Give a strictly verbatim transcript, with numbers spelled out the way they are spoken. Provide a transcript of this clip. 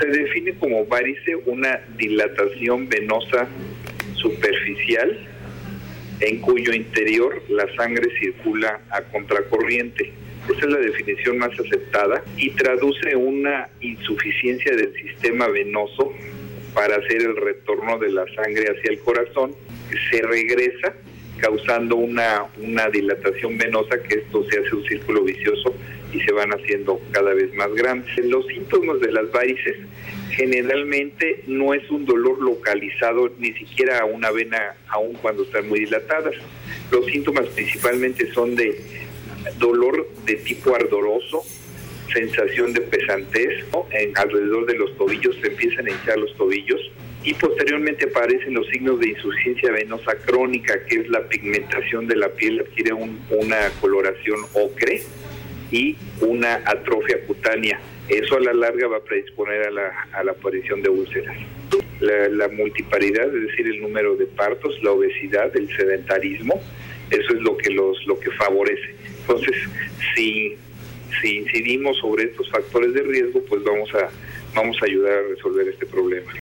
Se define como varice una dilatación venosa superficial en cuyo interior la sangre circula a contracorriente. Esa es la definición más aceptada y traduce una insuficiencia del sistema venoso para hacer el retorno de la sangre hacia el corazón. Se regresa causando una, una dilatación venosa, que esto se hace un círculo vicioso y se van haciendo cada vez más grandes. Los síntomas de las varices generalmente no es un dolor localizado ni siquiera a una vena, aun cuando están muy dilatadas. Los síntomas principalmente son de dolor de tipo ardoroso, sensación de pesantez, ¿no? En alrededor de los tobillos se empiezan a hinchar los tobillos y posteriormente aparecen los signos de insuficiencia venosa crónica, que es la pigmentación de la piel, adquiere un, una coloración ocre y una atrofia cutánea. Eso a la larga va a predisponer a la, a la aparición de úlceras. La, la multiparidad, es decir, el número de partos, la obesidad, el sedentarismo, eso es lo que los lo que favorece. Entonces, si, si incidimos sobre estos factores de riesgo, pues vamos a, vamos a ayudar a resolver este problema.